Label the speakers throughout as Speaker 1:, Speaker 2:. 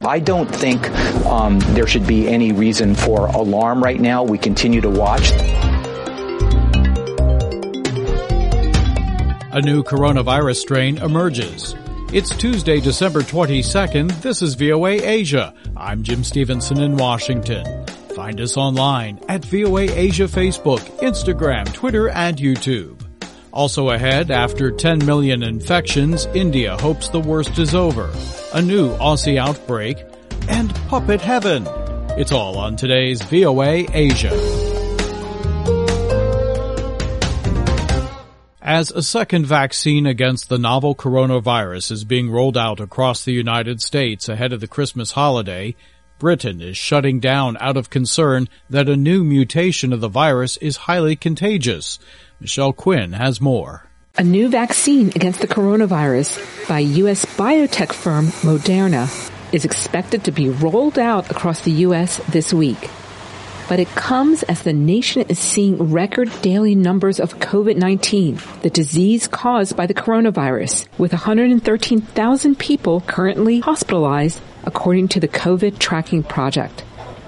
Speaker 1: I don't think there should be any reason for alarm right now. We continue to watch.
Speaker 2: A new coronavirus strain emerges. It's Tuesday, December 22nd. This is VOA Asia. I'm Jim Stevenson in Washington. Find us online at VOA Asia Facebook, Instagram, Twitter, and YouTube. Also ahead, after 10 million infections, India hopes the worst is over. A new Aussie outbreak, and puppet heaven. It's all on today's VOA Asia. As a second vaccine against the novel coronavirus is being rolled out across the United States ahead of the Christmas holiday, Britain is shutting down out of concern that a new mutation of the virus is highly contagious. Michelle Quinn has more.
Speaker 3: A new vaccine against the coronavirus by U.S. biotech firm Moderna is expected to be rolled out across the U.S. this week. But it comes as the nation is seeing record daily numbers of COVID-19, the disease caused by the coronavirus, with 113,000 people currently hospitalized, according to the COVID Tracking Project.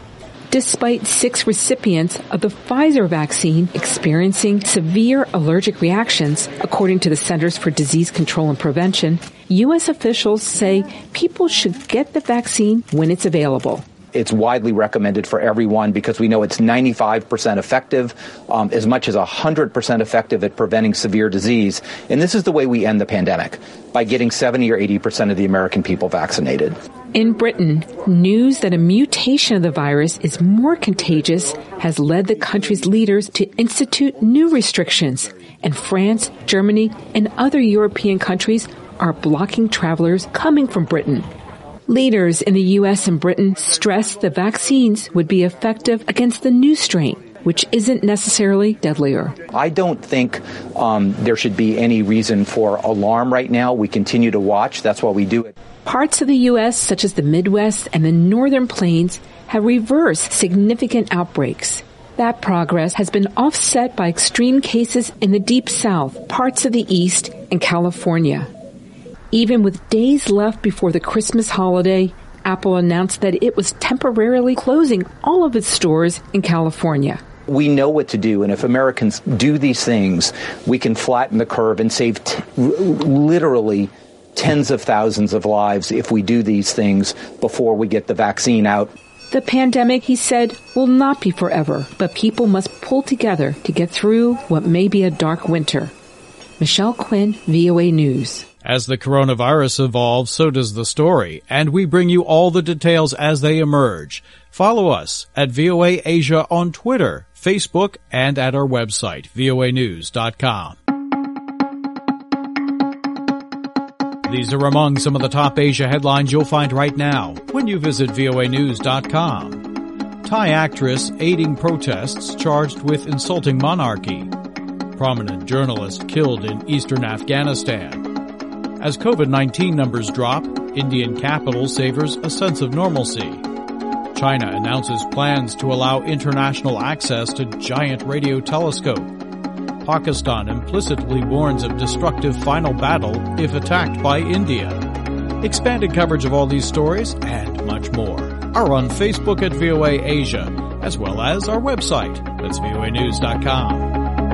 Speaker 3: Despite 6 recipients of the Pfizer vaccine experiencing severe allergic reactions, according to the Centers for Disease Control and Prevention, U.S. officials say people should get the vaccine when it's available.
Speaker 1: It's widely recommended for everyone because we know it's 95% effective, as much as 100% effective at preventing severe disease. And this is the way we end the pandemic, by getting 70 or 80% of the American people vaccinated.
Speaker 3: In Britain, news that a mutation of the virus is more contagious has led the country's leaders to institute new restrictions. And France, Germany, and other European countries are blocking travelers coming from Britain. Leaders in the U.S. and Britain stressed the vaccines would be effective against the new strain, which isn't necessarily deadlier.
Speaker 1: I don't think there should be any reason for alarm right now. We continue to watch. That's why we do it.
Speaker 3: Parts of the U.S., such as the Midwest and the Northern Plains, have reversed significant outbreaks. That progress has been offset by extreme cases in the Deep South, parts of the East, and California. Even with days left before the Christmas holiday, Apple announced that it was temporarily closing all of its stores in California.
Speaker 1: We know what to do, and if Americans do these things, we can flatten the curve and save literally tens of thousands of lives if we do these things before we get the vaccine out.
Speaker 3: The pandemic, he said, will not be forever, but people must pull together to get through what may be a dark winter. Michelle Quinn, VOA News.
Speaker 2: As the coronavirus evolves, so does the story, and we bring you all the details as they emerge. Follow us at VOA Asia on Twitter, Facebook, and at our website, voanews.com. These are among some of the top Asia headlines you'll find right now when you visit voanews.com. Thai actress aiding protests charged with insulting monarchy. Prominent journalist killed in eastern Afghanistan. As COVID-19 numbers drop, Indian capital savors a sense of normalcy. China announces plans to allow international access to giant radio telescope. Pakistan implicitly warns of destructive final battle if attacked by India. Expanded coverage of all these stories and much more are on Facebook at VOA Asia, as well as our website. That's voanews.com.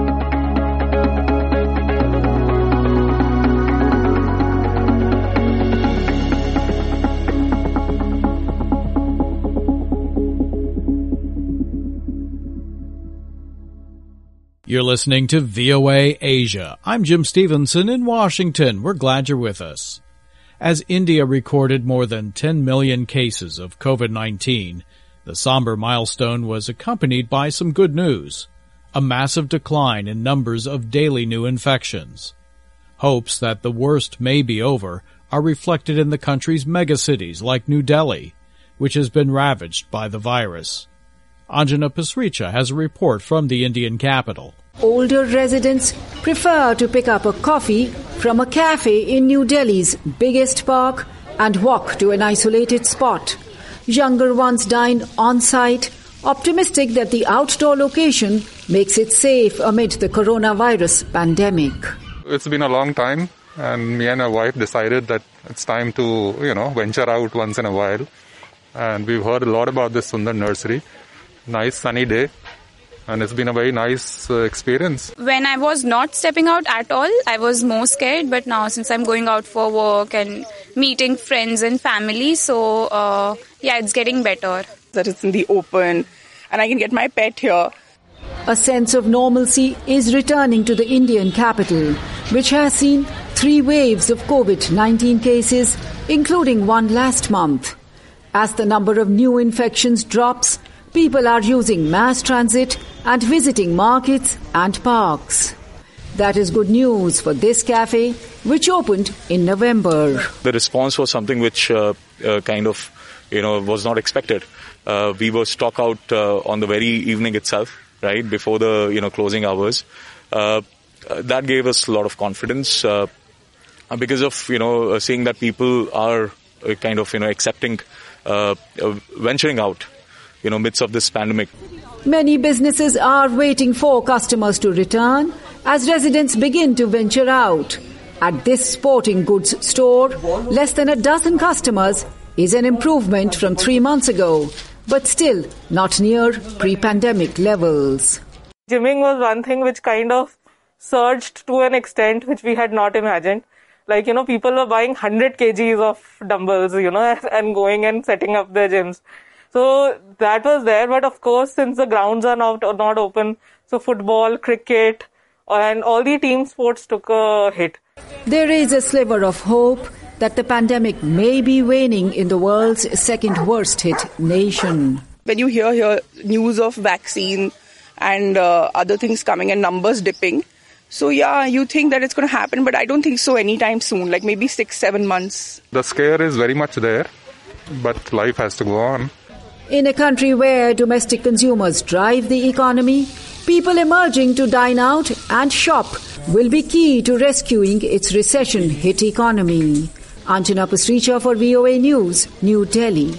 Speaker 2: You're listening to VOA Asia. I'm Jim Stevenson in Washington. We're glad you're with us. As India recorded more than 10 million cases of COVID-19, the somber milestone was accompanied by some good news: a massive decline in numbers of daily new infections. Hopes that the worst may be over are reflected in the country's megacities like New Delhi, which has been ravaged by the virus. Anjana Pasricha has a report from the Indian capital.
Speaker 4: Older residents prefer to pick up a coffee from a cafe in New Delhi's biggest park and walk to an isolated spot. Younger ones dine on-site, optimistic that the outdoor location makes it safe amid the coronavirus pandemic.
Speaker 5: It's been a long time, and me and my wife decided that it's time to, venture out once in a while. and we've heard a lot about this Sundar nursery. Nice sunny day, and it's been a very nice experience.
Speaker 6: When I was not stepping out at all, I was more scared, but now since I'm going out for work and meeting friends and family, so it's getting better.
Speaker 7: That it's in the open and I can get my pet here.
Speaker 4: A sense of normalcy is returning to the Indian capital, which has seen 3 waves of COVID-19 cases, including one last month. As the number of new infections drops, people are using mass transit and visiting markets and parks. That is good news for this cafe, which opened in November.
Speaker 8: The response was something which was not expected. We were stock out on the very evening itself, right, before the, closing hours. That gave us a lot of confidence because of, seeing that people are accepting, venturing out, midst of this pandemic.
Speaker 4: Many businesses are waiting for customers to return as residents begin to venture out. At this sporting goods store, less than a dozen customers is an improvement from 3 months ago, but still not near pre-pandemic levels.
Speaker 9: Gymming was one thing which kind of surged to an extent which we had not imagined. Like, people were buying 100 kgs of dumbbells, and going and setting up their gyms. So that was there, but of course, since the grounds are not open, so football, cricket, and all the team sports took a hit.
Speaker 4: There is a sliver of hope that the pandemic may be waning in the world's second worst hit nation.
Speaker 7: When you hear news of vaccine and other things coming and numbers dipping, so you think that it's going to happen, but I don't think so anytime soon, like maybe 6-7 months.
Speaker 5: The scare is very much there, but life has to go on.
Speaker 4: In a country where domestic consumers drive the economy, people emerging to dine out and shop will be key to rescuing its recession-hit economy. Anjana Pasricha for VOA News, New Delhi.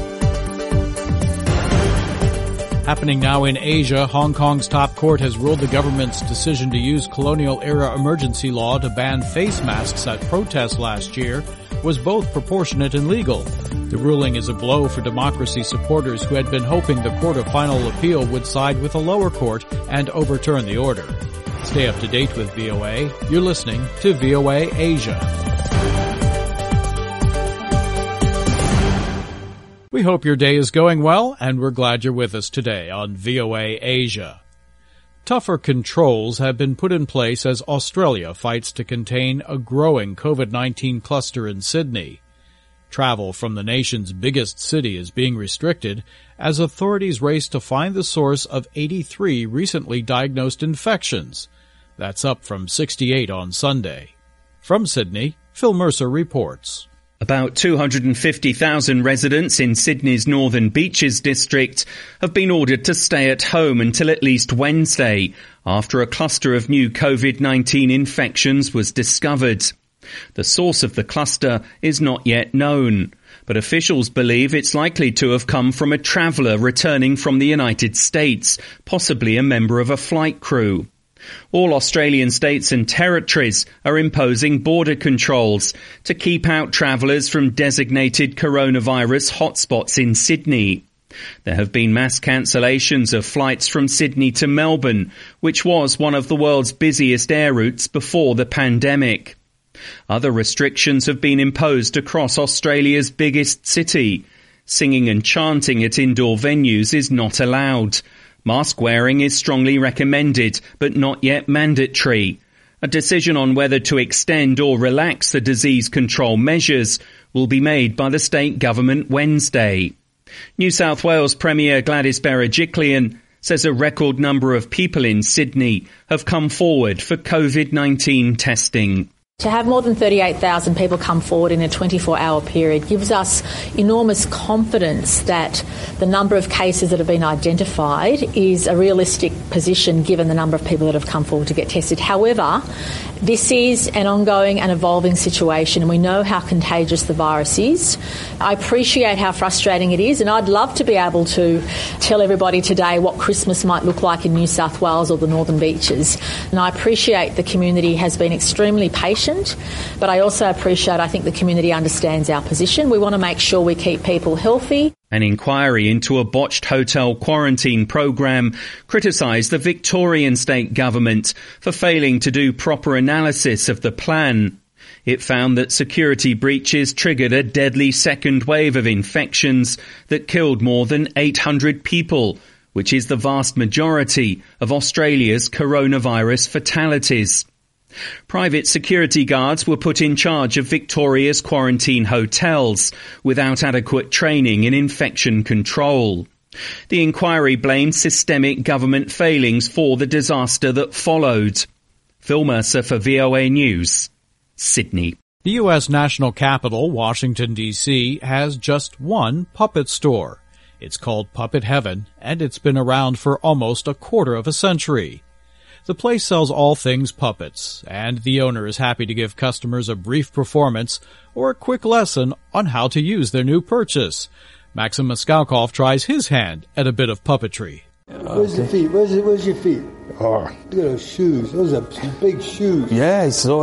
Speaker 2: Happening now in Asia, Hong Kong's top court has ruled the government's decision to use colonial-era emergency law to ban face masks at protests last year was both proportionate and legal. The ruling is a blow for democracy supporters who had been hoping the Court of Final Appeal would side with a lower court and overturn the order. Stay up to date with VOA. You're listening to VOA Asia. We hope your day is going well, and we're glad you're with us today on VOA Asia. Tougher controls have been put in place as Australia fights to contain a growing COVID-19 cluster in Sydney. Travel from the nation's biggest city is being restricted as authorities race to find the source of 83 recently diagnosed infections. That's up from 68 on Sunday. From Sydney, Phil Mercer reports.
Speaker 10: About 250,000 residents in Sydney's Northern Beaches district have been ordered to stay at home until at least Wednesday, after a cluster of new COVID-19 infections was discovered. The source of the cluster is not yet known, but officials believe it's likely to have come from a traveller returning from the United States, possibly a member of a flight crew. All Australian states and territories are imposing border controls to keep out travellers from designated coronavirus hotspots in Sydney. There have been mass cancellations of flights from Sydney to Melbourne, which was one of the world's busiest air routes before the pandemic. Other restrictions have been imposed across Australia's biggest city. Singing and chanting at indoor venues is not allowed. Mask wearing is strongly recommended, but not yet mandatory. A decision on whether to extend or relax the disease control measures will be made by the state government Wednesday. New South Wales Premier Gladys Berejiklian says a record number of people in Sydney have come forward for COVID-19 testing.
Speaker 11: To have more than 38,000 people come forward in a 24-hour period gives us enormous confidence that the number of cases that have been identified is a realistic position given the number of people that have come forward to get tested. However, this is an ongoing and evolving situation, and we know how contagious the virus is. I appreciate how frustrating it is, and I'd love to be able to tell everybody today what Christmas might look like in New South Wales or the Northern Beaches. And I appreciate the community has been extremely patient patient. But I also appreciate, I think the community understands our position. We want to make sure we keep people healthy.
Speaker 10: An inquiry into a botched hotel quarantine program criticised the Victorian state government for failing to do proper analysis of the plan. It found that security breaches triggered a deadly second wave of infections that killed more than 800 people, which is the vast majority of Australia's coronavirus fatalities. Private security guards were put in charge of Victoria's quarantine hotels without adequate training in infection control. The inquiry blamed systemic government failings for the disaster that followed. Phil Mercer for VOA News, Sydney.
Speaker 2: The U.S. national capital, Washington, D.C., has just one puppet store. It's called Puppet Heaven, and it's been around for almost a quarter of a century. The place sells all things puppets, and the owner is happy to give customers a brief performance or a quick lesson on how to use their new purchase. Maxim Moskowkoff tries his hand at a bit of puppetry.
Speaker 12: Where's the feet? Where's your feet? Oh. Look at those shoes. Those are big shoes.
Speaker 13: Yeah, it's so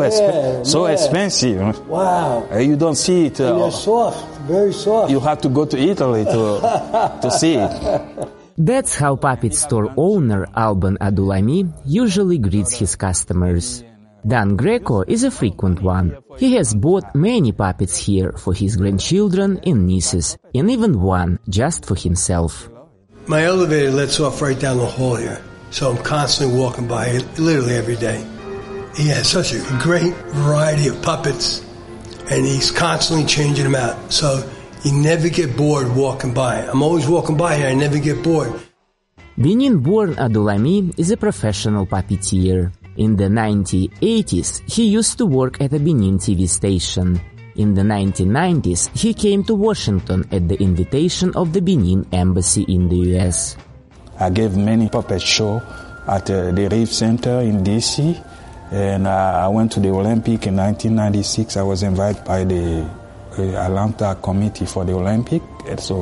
Speaker 13: expensive.
Speaker 12: Wow.
Speaker 13: You don't see it.
Speaker 12: And they're soft, very soft.
Speaker 13: You have to go to Italy to see it.
Speaker 14: That's how puppet store owner Alban Adulami usually greets his customers. Dan Greco is a frequent one. He has bought many puppets here for his grandchildren and nieces, and even one just for himself.
Speaker 12: My elevator lets off right down the hall here, so I'm constantly walking by it literally every day. He has such a great variety of puppets, and he's constantly changing them out, so you never get bored walking by. I'm always walking by here, I never get bored.
Speaker 14: Benin-born Adulami is a professional puppeteer. In the 1980s, he used to work at a Benin TV station. In the 1990s, he came to Washington at the invitation of the Benin Embassy in the U.S.
Speaker 13: I gave many puppet shows at the Reef Center in D.C. And I went to the Olympic in 1996. I was invited by the Atlanta Committee for the Olympic, and so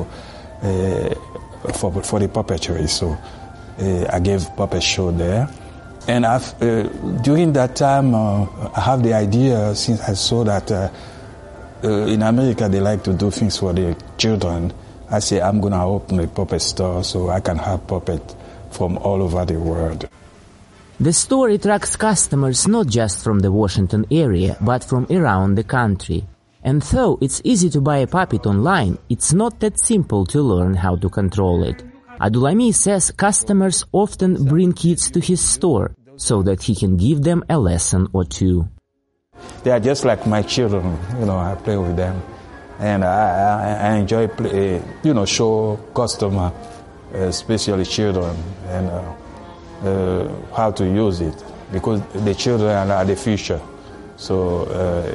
Speaker 13: for the puppetry. So I gave puppet show there. And during that time, I have the idea, since I saw that in America, they like to do things for the children. I say, I'm going to open a puppet store so I can have puppets from all over the world.
Speaker 14: The store attracts customers not just from the Washington area, but from around the country. And though it's easy to buy a puppet online, it's not that simple to learn how to control it. Adulami says customers often bring kids to his store so that he can give them a lesson or two.
Speaker 13: They are just like my children, I play with them. And I enjoy show customer, especially children, and how to use it, because the children are the future. So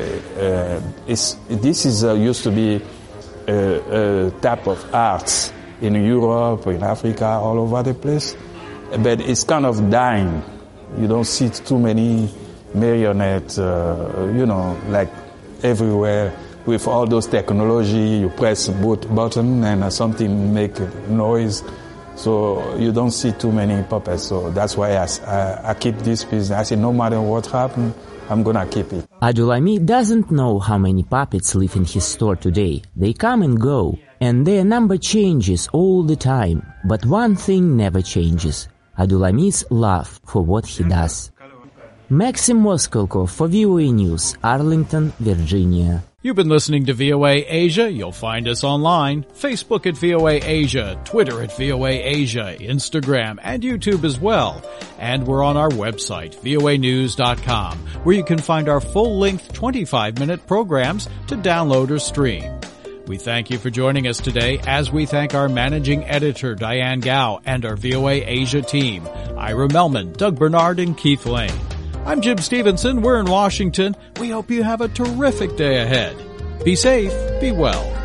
Speaker 13: this is used to be a type of arts in Europe, in Africa, all over the place, but it's kind of dying. You don't see too many marionettes, like everywhere. With all those technology, you press both button and something make noise. So you don't see too many puppets. So that's why I keep this business. I say no matter what happens, I'm gonna keep it.
Speaker 14: Adulami doesn't know how many puppets live in his store today. They come and go, and their number changes all the time. But one thing never changes: Adulami's love for what he does. Maxim Moskowkoff for VOA News, Arlington, Virginia.
Speaker 2: You've been listening to VOA Asia. You'll find us online, Facebook at VOA Asia, Twitter at VOA Asia, Instagram and YouTube as well. And we're on our website, voanews.com, where you can find our full-length 25-minute programs to download or stream. We thank you for joining us today, as we thank our managing editor, Diane Gao, and our VOA Asia team, Ira Melman, Doug Bernard, and Keith Lane. I'm Jim Stevenson. We're in Washington. We hope you have a terrific day ahead. Be safe, be well.